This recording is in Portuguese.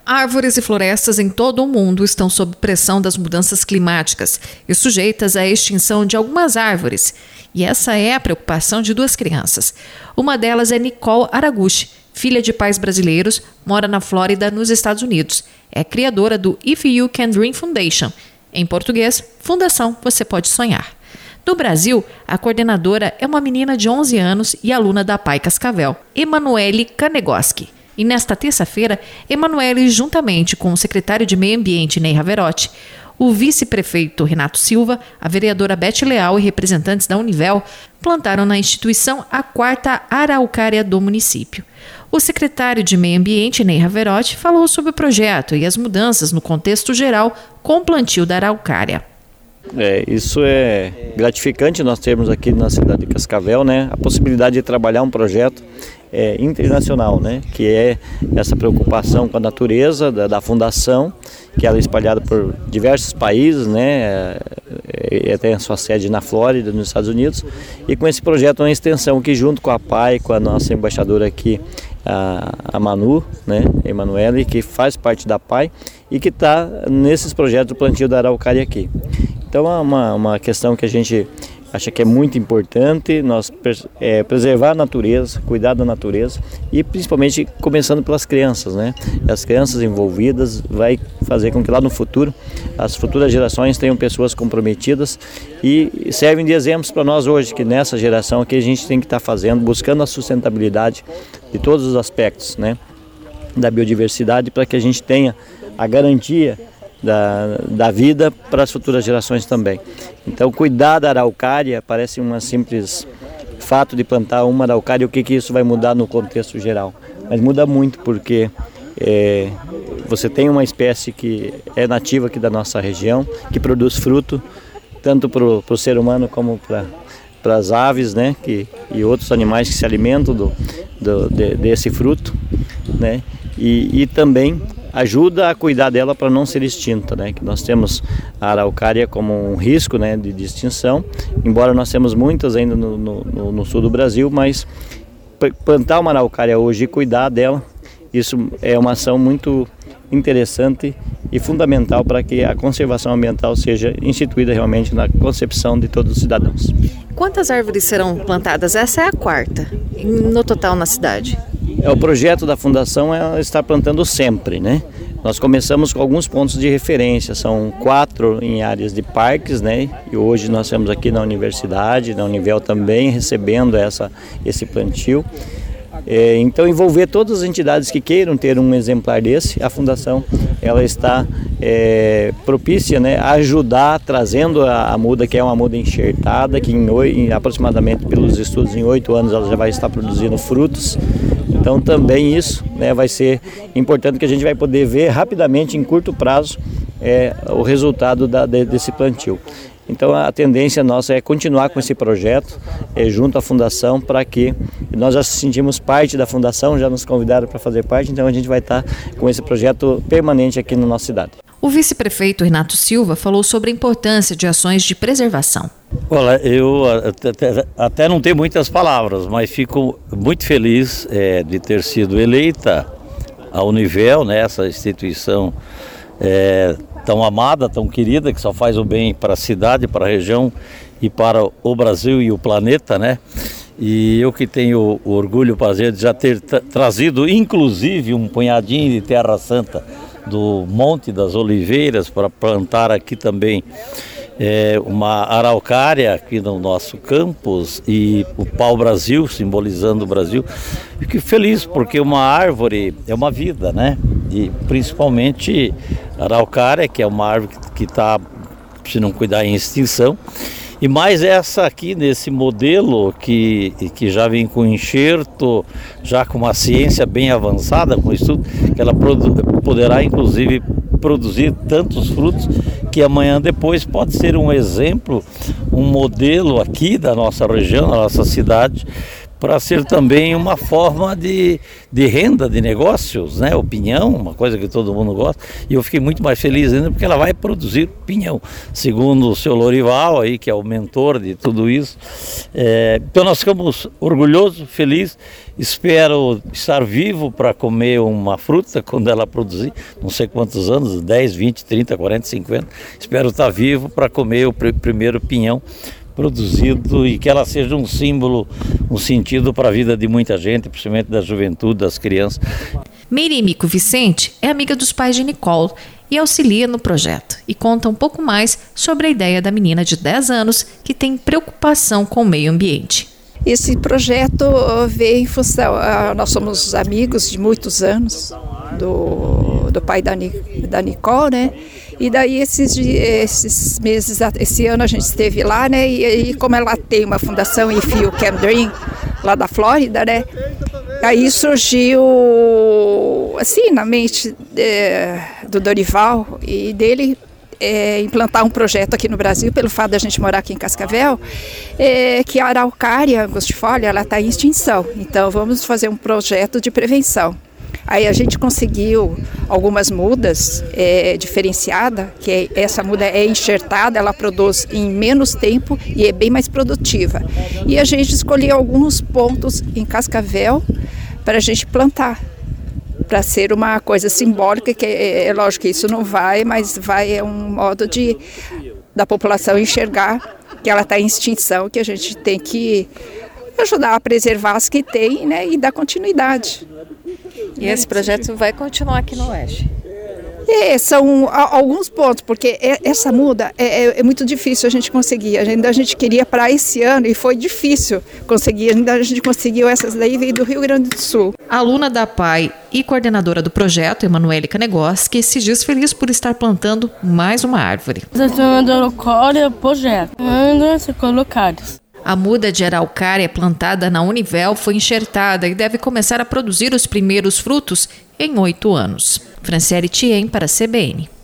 Árvores e florestas em todo o mundo estão sob pressão das mudanças climáticas e sujeitas à extinção de algumas árvores. E essa é a preocupação de duas crianças. Uma delas é Nicole Araguchi, filha de pais brasileiros, mora na Flórida, nos Estados Unidos. É criadora do If You Can Dream Foundation. Em português, Fundação Você Pode Sonhar. No Brasil, a coordenadora é uma menina de 11 anos e aluna da PAI Cascavel, Emanuele Kanegoski. E nesta terça-feira, Emanuele, juntamente com o secretário de Meio Ambiente, Ney Raverotti, o vice-prefeito Renato Silva, a vereadora Beth Leal e representantes da Univel, plantaram na instituição a 4ª araucária do município. O secretário de Meio Ambiente, Ney Raverotti, falou sobre o projeto e as mudanças no contexto geral com o plantio da araucária. Isso é gratificante nós termos aqui na cidade de Cascavel, né, a possibilidade de trabalhar um projeto internacional, né, que é essa preocupação com a natureza da fundação, que ela é espalhada por diversos países, né, tem a sua sede na Flórida, nos Estados Unidos, e com esse projeto uma extensão que junto com a PAI, com a nossa embaixadora aqui, a Manu, né, Emanuele, que faz parte da PAI e que está nesses projetos do plantio da araucária aqui. Então é uma questão que a gente acha que é muito importante nós preservar a natureza, cuidar da natureza e principalmente começando pelas crianças, né? As crianças envolvidas vai fazer com que lá no futuro as futuras gerações tenham pessoas comprometidas e servem de exemplos para nós hoje, que nessa geração aqui a gente tem que estar fazendo, buscando a sustentabilidade de todos os aspectos, né, da biodiversidade, para que a gente tenha a garantia da vida para as futuras gerações também. Então, cuidar da araucária parece um simples fato de plantar uma araucária, o que isso vai mudar no contexto geral. Mas muda muito, porque você tem uma espécie que é nativa aqui da nossa região, que produz fruto, tanto para o ser humano como para as aves, né, e outros animais que se alimentam desse fruto, né, e também ajuda a cuidar dela para não ser extinta, né? Que nós temos a araucária como um risco, né, de extinção, embora nós temos muitas ainda no sul do Brasil, mas plantar uma araucária hoje e cuidar dela, isso é uma ação muito interessante e fundamental para que a conservação ambiental seja instituída realmente na concepção de todos os cidadãos. Quantas árvores serão plantadas? Essa é a 4ª, no total na cidade. O projeto da Fundação está plantando sempre, né? Nós começamos com alguns pontos de referência, são 4 em áreas de parques, né? E hoje nós temos aqui na universidade, na Univel também recebendo esse plantio. Então, envolver todas as entidades que queiram ter um exemplar desse, a Fundação ela está propícia, né, a ajudar, trazendo a muda, que é uma muda enxertada, que aproximadamente pelos estudos em 8 anos ela já vai estar produzindo frutos. Então também isso, né, vai ser importante, que a gente vai poder ver rapidamente, em curto prazo, o resultado desse plantio. Então a tendência nossa é continuar com esse projeto junto à Fundação, para que nós já sentimos parte da Fundação, já nos convidaram para fazer parte, então a gente vai estar com esse projeto permanente aqui na nossa cidade. O vice-prefeito Renato Silva falou sobre a importância de ações de preservação. Olha, eu até não tenho muitas palavras, mas fico muito feliz de ter sido eleita a Univel, né, essa instituição tão amada, tão querida, que só faz o bem para a cidade, para a região e para o Brasil e o planeta, né? E eu que tenho o orgulho, o prazer de já ter trazido, inclusive, um punhadinho de terra santa do Monte das Oliveiras para plantar aqui também uma araucária aqui no nosso campus, e o pau-brasil, simbolizando o Brasil. Fico feliz porque uma árvore é uma vida, né? E principalmente a araucária, que é uma árvore que está, se não cuidar, em extinção. E mais essa aqui, nesse modelo que já vem com enxerto, já com uma ciência bem avançada, com estudo, que ela poderá inclusive produzir tantos frutos que amanhã depois pode ser um exemplo, um modelo aqui da nossa região, da nossa cidade, para ser também uma forma de renda, de negócios, né? O pinhão, uma coisa que todo mundo gosta, e eu fiquei muito mais feliz ainda porque ela vai produzir pinhão, segundo o seu Lorival aí, que é o mentor de tudo isso. Então nós ficamos orgulhosos, felizes, espero estar vivo para comer uma fruta quando ela produzir, não sei quantos anos, 10, 20, 30, 40, 50, espero estar vivo para comer o primeiro pinhão produzido e que ela seja um símbolo, um sentido para a vida de muita gente, principalmente da juventude, das crianças. Meirimico Vicente é amiga dos pais de Nicole e auxilia no projeto e conta um pouco mais sobre a ideia da menina de 10 anos que tem preocupação com o meio ambiente. Esse projeto veio em função, nós somos amigos de muitos anos do pai da Nicole, né? E daí esses meses, esse ano a gente esteve lá, né? E como ela tem uma fundação em Fio Camp Dream, lá da Flórida, né? Aí surgiu, assim, na mente do Dorival e dele implantar um projeto aqui no Brasil, pelo fato da gente morar aqui em Cascavel, que a araucária angustifolia, ela está em extinção. Então vamos fazer um projeto de prevenção. Aí a gente conseguiu algumas mudas diferenciadas, que essa muda é enxertada, ela produz em menos tempo e é bem mais produtiva. E a gente escolheu alguns pontos em Cascavel para a gente plantar, para ser uma coisa simbólica, que é lógico que isso não vai, mas é um modo da população enxergar que ela está em extinção, que a gente tem que ajudar a preservar as que tem, né, e dar continuidade. E esse projeto vai continuar aqui no Oeste? São alguns pontos, porque essa muda é muito difícil a gente conseguir. A gente queria para esse ano e foi difícil conseguir. Ainda a gente conseguiu essas daí, veio do Rio Grande do Sul. Aluna da PAI e coordenadora do projeto, Emanuele Canegoski, se diz feliz por estar plantando mais uma árvore. A muda de araucária plantada na Univel foi enxertada e deve começar a produzir os primeiros frutos em 8 anos. Franciele Thiem para a CBN.